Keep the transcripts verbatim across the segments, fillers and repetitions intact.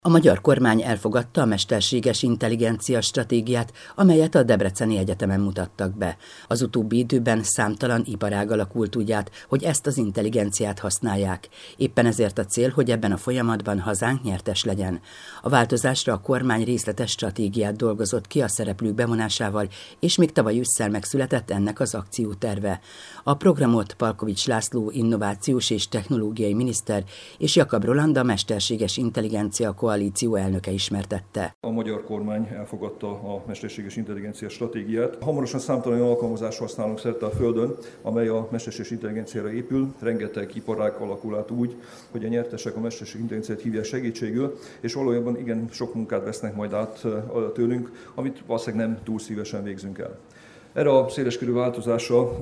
A magyar kormány elfogadta a mesterséges intelligencia stratégiát, amelyet a Debreceni Egyetemen mutattak be. Az utóbbi időben számtalan iparág alakult úgy át, hogy ezt az intelligenciát használják. Éppen ezért a cél, hogy ebben a folyamatban hazánk nyertes legyen. A változásra a kormány részletes stratégiát dolgozott ki a szereplők bevonásával, és még tavaly ősszel megszületett ennek az akcióterve. A programot Palkovics László innovációs és technológiai miniszter és Jakab Roland a mesterséges intelligencia koalíció elnöke ismertette. A magyar kormány elfogadta a mesterséges intelligencia stratégiát. Hamarosan számtalan olyan alkalmazást használunk szerte a Földön, amely a mesterséges intelligenciára épül. Rengeteg iparág alakul át úgy, hogy a nyertesek a mesterséges intelligenciát hívják segítségül, és valójában igen sok munkát vesznek majd át tőlünk, amit valószínűleg nem túl szívesen végzünk el. Erre a széleskörű változásra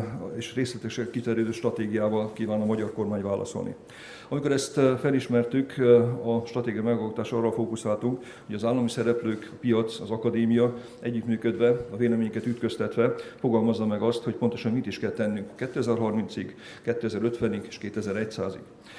és részletesen kiterjedő stratégiával kíván a magyar kormány válaszolni. Amikor ezt felismertük, a stratégia megalkotása arra fókuszáltunk, hogy az állami szereplők, a piac, az akadémia együttműködve, a véleményeket ütköztetve fogalmazza meg azt, hogy pontosan mit is kell tennünk kétezer-harmincig, kétezer-ötvenig és kétezer-százig.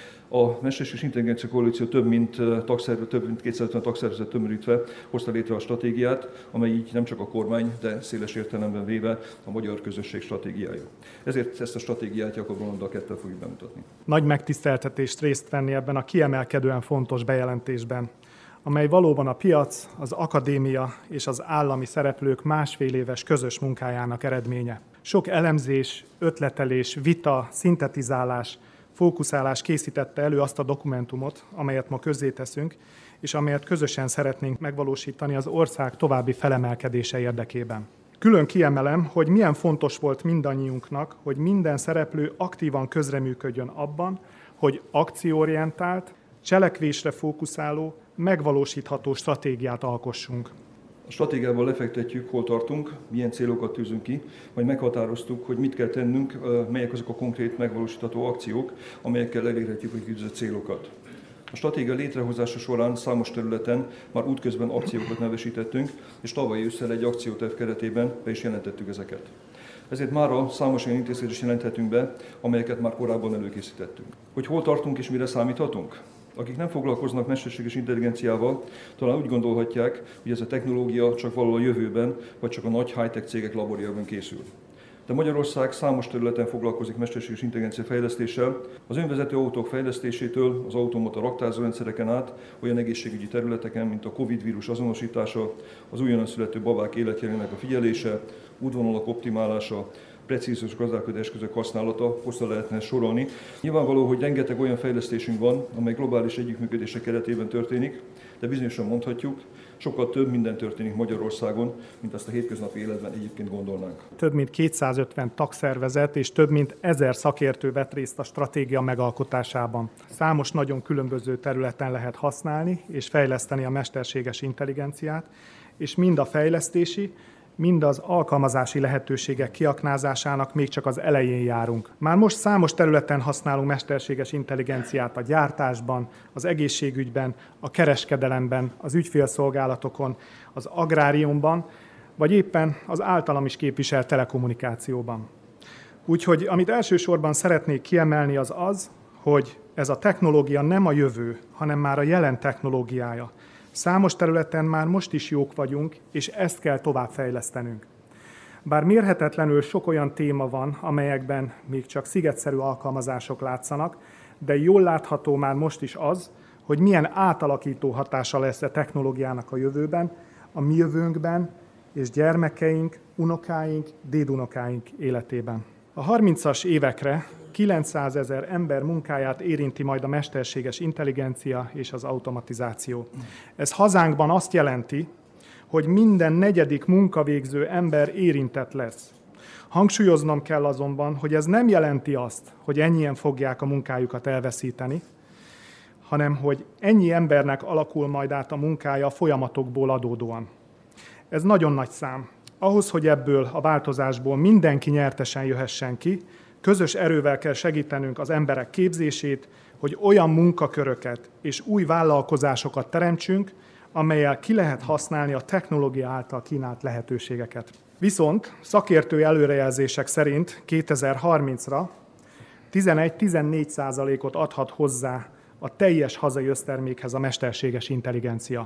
A mesterséges intelligencia koalíció több mint tagszervezet, több mint kétszázötven tagszervezet tömörítve hozta létre a stratégiát, amely így nem csak a kormány, de széles értelemben véve a magyar közösség stratégiája. Ezért ezt a stratégiát Jakab Rolanddal ketten fogjuk bemutatni. Nagy megtiszteltetést részt venni ebben a kiemelkedően fontos bejelentésben, amely valóban a piac, az akadémia és az állami szereplők másfél éves közös munkájának eredménye. Sok elemzés, ötletelés, vita, szintetizálás, fókuszálás készítette elő azt a dokumentumot, amelyet ma közzéteszünk, és amelyet közösen szeretnénk megvalósítani az ország további felemelkedése érdekében. Külön kiemelem, hogy milyen fontos volt mindannyiunknak, hogy minden szereplő aktívan közreműködjön abban, hogy akcióorientált, cselekvésre fókuszáló, megvalósítható stratégiát alkossunk. A stratégiában lefektetjük, hol tartunk, milyen célokat tűzünk ki, majd meghatároztuk, hogy mit kell tennünk, melyek azok a konkrét megvalósítható akciók, amelyekkel elérhetjük a kitűzött célokat. A stratégia létrehozása során számos területen már útközben akciókat nevesítettünk, és tavaly ősszel egy akcióterv keretében be is jelentettük ezeket. Ezért mára számos olyan intézkedést jelenthetünk be, amelyeket már korábban előkészítettünk. Hogy hol tartunk és mire számíthatunk? Akik nem foglalkoznak mesterséges intelligenciával, talán úgy gondolhatják, hogy ez a technológia csak valahol a jövőben, vagy csak a nagy high-tech cégek laborjában készül. De Magyarország számos területen foglalkozik mesterséges intelligencia fejlesztéssel, az önvezető autók fejlesztésétől, az automata raktározórendszereken át, olyan egészségügyi területeken, mint a Covid vírus azonosítása, az újonnan születő babák életjelének a figyelése, útvonalak optimálása, precíziós gazdálkodási eszközök használata, hosszá lehetne sorolni. Nyilvánvaló, hogy rengeteg olyan fejlesztésünk van, amely globális együttműködések keretében történik, de bizonyosan mondhatjuk, sokkal több minden történik Magyarországon, mint azt a hétköznapi életben egyébként gondolnánk. Több mint kétszázötven tagszervezet és több mint ezer szakértő vett részt a stratégia megalkotásában. Számos nagyon különböző területen lehet használni és fejleszteni a mesterséges intelligenciát, és mind a fejlesztési, mind az alkalmazási lehetőségek kiaknázásának még csak az elején járunk. Már most számos területen használunk mesterséges intelligenciát a gyártásban, az egészségügyben, a kereskedelemben, az ügyfélszolgálatokon, az agráriumban, vagy éppen az általam is képviselt telekommunikációban. Úgyhogy amit elsősorban szeretnék kiemelni az az, hogy ez a technológia nem a jövő, hanem már a jelen technológiája. Számos területen már most is jók vagyunk, és ezt kell továbbfejlesztenünk. Bár mérhetetlenül sok olyan téma van, amelyekben még csak szigetszerű alkalmazások látszanak, de jól látható már most is az, hogy milyen átalakító hatása lesz a technológiának a jövőben, a mi jövőnkben, és gyermekeink, unokáink, dédunokáink életében. A harmincas évekre kilencszázezer ember munkáját érinti majd a mesterséges intelligencia és az automatizáció. Ez hazánkban azt jelenti, hogy minden negyedik munkavégző ember érintett lesz. Hangsúlyoznom kell azonban, hogy ez nem jelenti azt, hogy ennyien fogják a munkájukat elveszíteni, hanem hogy ennyi embernek alakul majd át a munkája a folyamatokból adódóan. Ez nagyon nagy szám. Ahhoz, hogy ebből a változásból mindenki nyertesen jöhessen ki, közös erővel kell segítenünk az emberek képzését, hogy olyan munkaköröket és új vállalkozásokat teremtsünk, amellyel ki lehet használni a technológia által kínált lehetőségeket. Viszont szakértői előrejelzések szerint kétezer-harmincra tizenegy-tizennégy százalékot adhat hozzá a teljes hazai össztermékhez a mesterséges intelligencia.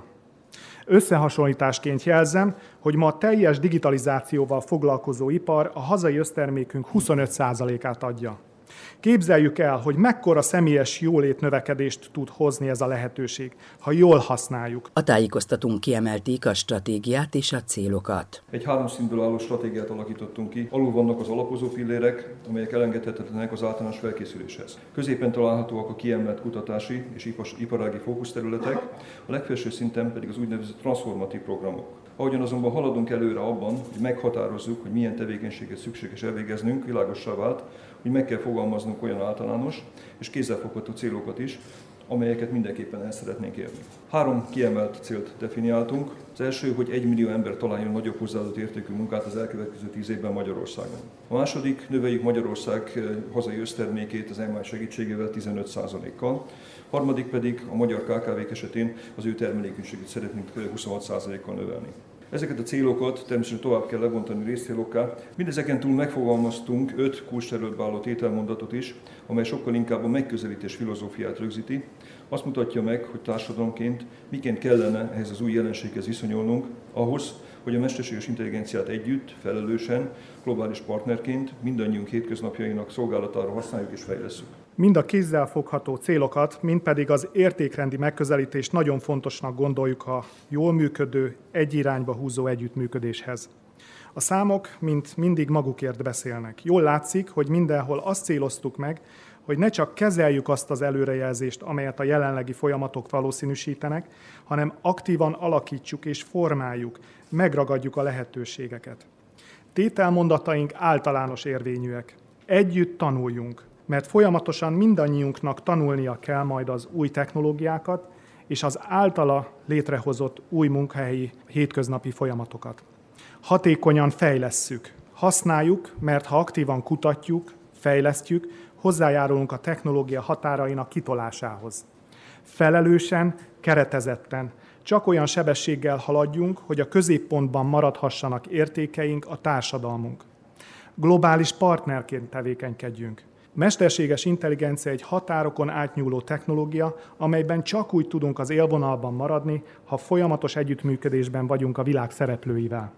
Összehasonlításként jelzem, hogy ma a teljes digitalizációval foglalkozó ipar a hazai össztermékünk huszonöt százalékát adja. Képzeljük el, hogy mekkora személyes jólét növekedést tud hozni ez a lehetőség, ha jól használjuk. A tájékoztatónk kiemelték a stratégiát és a célokat. Egy három szintből álló stratégiát alakítottunk ki. Alul vannak az alapozó pillérek, amelyek elengedhetetlenek az általános felkészüléshez. Középen találhatóak a kiemelt kutatási és iparági fókuszterületek, a legfelső szinten pedig az úgynevezett transformatív programok. Ahogyan azonban haladunk előre abban, hogy meghatározzuk, hogy milyen tevékenységet szükséges elvégeznünk, világossá vált, hogy meg kell fogalmaznunk olyan általános és kézzelfogható célokat is, amelyeket mindenképpen el szeretnénk érni. Három kiemelt célt definiáltunk. Az első, hogy egy millió ember találjon nagyobb hozzáadott értékű munkát az elkövetkező tíz évben Magyarországon. A második, növeljük Magyarország hazai össztermékét az em á i segítségével tizenöt százalékkal. A harmadik pedig a magyar ká ká vék esetén az ő termelékenységét szeretnénk huszonhat százalékkal növelni. Ezeket a célokat természetesen tovább kell lebontani részcélokká. Mindezeken túl megfogalmaztunk öt kulcsterületbe álló tételmondatot is, amely sokkal inkább a megközelítés filozófiát rögzíti. Azt mutatja meg, hogy társadalomként miként kellene ehhez az új jelenséghez viszonyulnunk, ahhoz, hogy a mesterséges intelligenciát együtt, felelősen, globális partnerként mindannyiunk hétköznapjainak szolgálatára használjuk és fejlesszük. Mind a kézzelfogható célokat, mind pedig az értékrendi megközelítést nagyon fontosnak gondoljuk a jól működő, egy irányba húzó együttműködéshez. A számok, mint mindig magukért beszélnek. Jól látszik, hogy mindenhol azt céloztuk meg, hogy ne csak kezeljük azt az előrejelzést, amelyet a jelenlegi folyamatok valószínűsítenek, hanem aktívan alakítsuk és formáljuk, megragadjuk a lehetőségeket. Tételmondataink általános érvényűek. Együtt tanuljunk, mert folyamatosan mindannyiunknak tanulnia kell majd az új technológiákat és az általa létrehozott új munkahelyi hétköznapi folyamatokat. Hatékonyan fejlesszük, használjuk, mert ha aktívan kutatjuk, fejlesztjük, hozzájárulunk a technológia határainak kitolásához. Felelősen, keretezetten, csak olyan sebességgel haladjunk, hogy a középpontban maradhassanak értékeink, a társadalmunk. Globális partnerként tevékenykedjünk. Mesterséges intelligencia egy határokon átnyúló technológia, amelyben csak úgy tudunk az élvonalban maradni, ha folyamatos együttműködésben vagyunk a világ szereplőivel.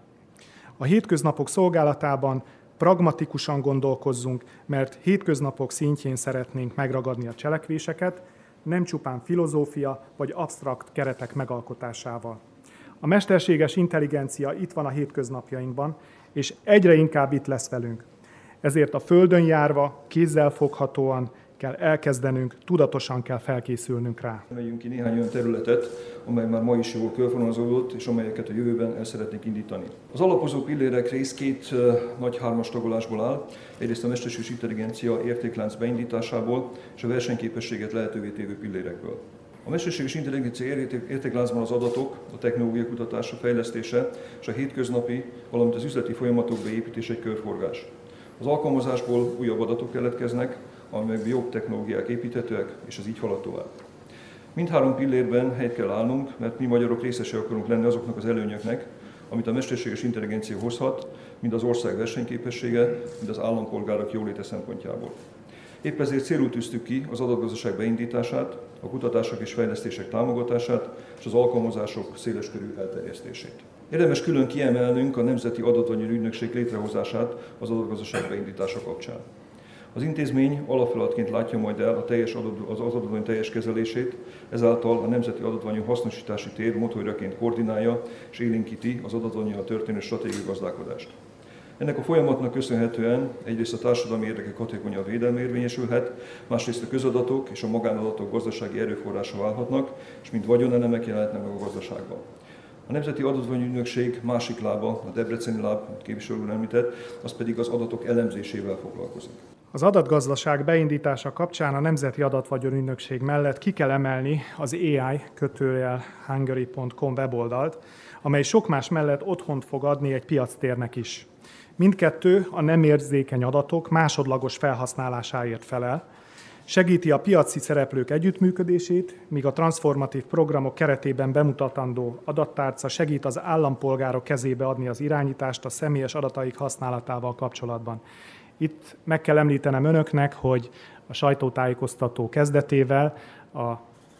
A hétköznapok szolgálatában pragmatikusan gondolkozzunk, mert hétköznapok szintjén szeretnénk megragadni a cselekvéseket, nem csupán filozófia vagy absztrakt keretek megalkotásával. A mesterséges intelligencia itt van a hétköznapjainkban, és egyre inkább itt lesz velünk. Ezért a földön járva, kézzelfoghatóan kell elkezdenünk, tudatosan kell felkészülnünk rá. Megyünk ki néhány olyan területet, amely már ma is jól körvonalazódott, és amelyeket a jövőben el szeretnénk indítani. Az alapozó pillérek rész két uh, nagy hármas tagolásból áll. Egyrészt a mesterséges intelligencia értéklánc beindításából és a versenyképességet lehetővé tévő pillérekből. A mesterséges intelligencia értékláncban az adatok, a technológia kutatása, fejlesztése és a hétköznapi, valamint az üzleti folyamatok beépítése egy körforgás. Az alkalmazásból újabb adatok keletkeznek, amelyekben jobb technológiák építhetőek, és az így halad tovább. Mindhárom pillérben helyt kell állnunk, mert mi magyarok részesei akarunk lenni azoknak az előnyöknek, amit a mesterséges intelligencia hozhat, mind az ország versenyképessége, mind az állampolgárok jóléte szempontjából. Épp ezért célul tűztük ki az adatgazdaság beindítását, a kutatások és fejlesztések támogatását és az alkalmazások széleskörű elterjesztését. Érdemes külön kiemelnünk a Nemzeti Adatvagyon Ügynökség létrehozását az adatgazdaság beindítása kapcsán. Az intézmény alapfeladatként látja majd el a teljes adat, az adatvany teljes kezelését, ezáltal a Nemzeti Adatvany hasznosítási tér motorjaként koordinálja és élénkíti az adatvannyal történő stratégiai gazdálkodást. Ennek a folyamatnak köszönhetően egyrészt a társadalmi érdekek hatékonyabb védelme érvényesülhet, másrészt a közadatok és a magánadatok gazdasági erőforrása válhatnak, és mint vagyonelemek jelenhetnek meg a gazdaságban. A Nemzeti Adatvany Ügynökség másik lába, a debreceni láb, amit képviselő úr említett, az pedig az adatok elemzésével foglalkozik. Az adatgazdaság beindítása kapcsán a Nemzeti Adatvagyon Ügynökség mellett ki kell emelni az á i kötőjel hungary pont com weboldalt, amely sok más mellett otthont fog adni egy piactérnek is. Mindkettő a nem érzékeny adatok másodlagos felhasználásáért felel, segíti a piaci szereplők együttműködését, míg a transformatív programok keretében bemutatandó adattárca segít az állampolgárok kezébe adni az irányítást a személyes adataik használatával kapcsolatban. Itt meg kell említenem önöknek, hogy a sajtótájékoztató kezdetével a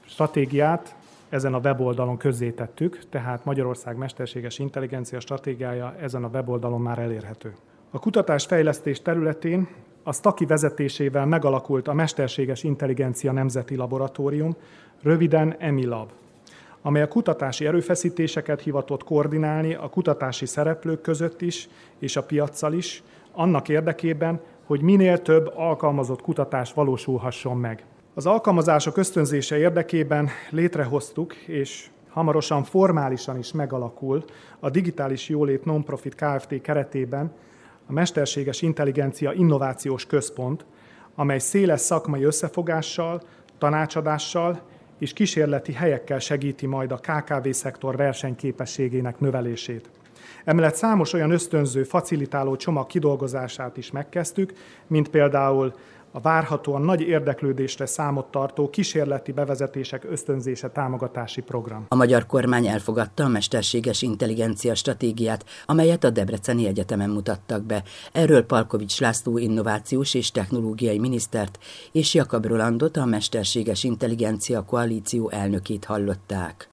stratégiát ezen a weboldalon közzétettük, tehát Magyarország mesterséges intelligencia stratégiája ezen a weboldalon már elérhető. A kutatásfejlesztés területén a STAKI vezetésével megalakult a Mesterséges Intelligencia Nemzeti Laboratórium, röviden EMILAB, amely a kutatási erőfeszítéseket hivatott koordinálni a kutatási szereplők között is és a piaccal is, annak érdekében, hogy minél több alkalmazott kutatás valósulhasson meg. Az alkalmazások ösztönzése érdekében létrehoztuk, és hamarosan formálisan is megalakul a Digitális Jólét Non-Profit Kft. Keretében a Mesterséges Intelligencia Innovációs Központ, amely széles szakmai összefogással, tanácsadással és kísérleti helyekkel segíti majd a ká ká vé-szektor versenyképességének növelését. Emellett számos olyan ösztönző, facilitáló csomag kidolgozását is megkezdtük, mint például a várhatóan nagy érdeklődésre számot tartó kísérleti bevezetések ösztönzése támogatási program. A magyar kormány elfogadta a mesterséges intelligencia stratégiát, amelyet a Debreceni Egyetemen mutattak be. Erről Palkovics László innovációs és technológiai minisztert és Jakab Rolandot, a Mesterséges Intelligencia Koalíció elnökét hallották.